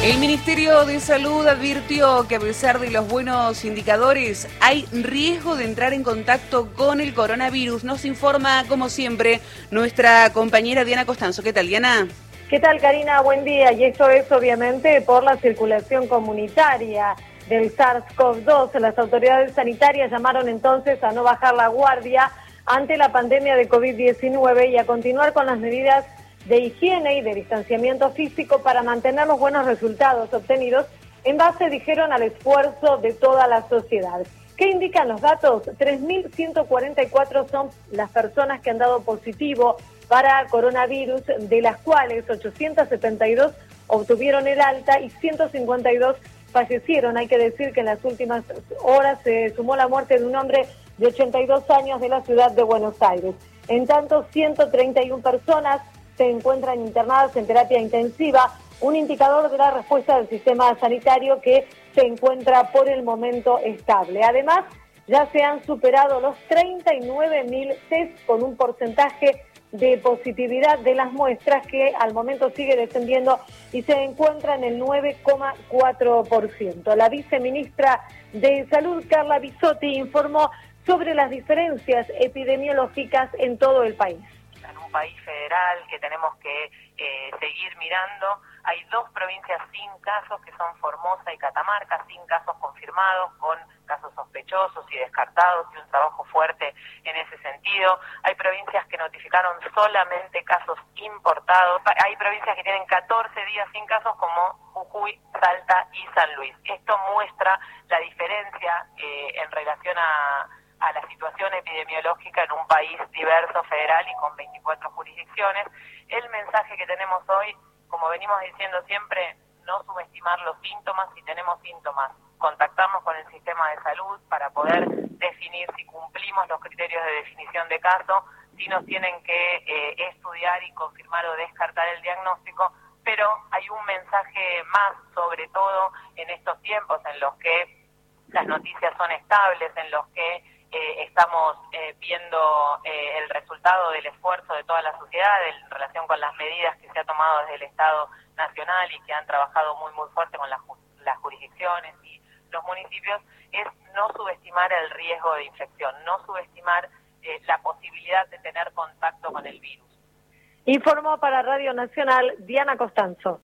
El Ministerio de Salud advirtió que a pesar de los buenos indicadores, hay riesgo de entrar en contacto con el coronavirus. Nos informa, como siempre, nuestra compañera Diana Costanzo. ¿Qué tal, Diana? ¿Qué tal, Karina? Buen día. Y esto es obviamente por la circulación comunitaria del SARS-CoV-2. Las autoridades sanitarias llamaron entonces a no bajar la guardia ante la pandemia de COVID-19 y a continuar con las medidas de higiene y de distanciamiento físico para mantener los buenos resultados obtenidos en base, dijeron, al esfuerzo de toda la sociedad. ¿Qué indican los datos? 3.144 son las personas que han dado positivo para coronavirus, de las cuales 872 obtuvieron el alta y 152 fallecieron. Hay que decir que en las últimas horas se sumó la muerte de un hombre de 82 años de la ciudad de Buenos Aires. En tanto, 131 personas se encuentran internadas en terapia intensiva, un indicador de la respuesta del sistema sanitario que se encuentra por el momento estable. Además, ya se han superado los 39.000 test con un porcentaje de positividad de las muestras que al momento sigue descendiendo y se encuentra en el 9,4%. La viceministra de Salud, Carla Bisotti, informó sobre las diferencias epidemiológicas en todo el país. En un país federal que tenemos que seguir mirando, hay 2 provincias sin casos, que son Formosa y Catamarca, sin casos confirmados, con casos sospechosos y descartados, y un trabajo fuerte en ese sentido. Hay provincias que notificaron solamente casos importados, hay provincias que tienen 14 días sin casos, como Jujuy, Salta y San Luis. Esto muestra la diferencia en relación a la situación epidemiológica en un país diverso, federal y con 24 jurisdicciones. El mensaje que tenemos hoy, como venimos diciendo siempre, no subestimar los síntomas. Si tenemos síntomas, contactarnos con el sistema de salud para poder definir si cumplimos los criterios de definición de caso, si nos tienen que estudiar y confirmar o descartar el diagnóstico, pero hay un mensaje más, sobre todo en estos tiempos en los que las noticias son estables, en los que estamos viendo el resultado del esfuerzo de toda la sociedad en relación con las medidas que se ha tomado desde el Estado Nacional y que han trabajado muy fuerte con las jurisdicciones y los municipios, es no subestimar el riesgo de infección, no subestimar la posibilidad de tener contacto con el virus. Informó para Radio Nacional Diana Costanzo.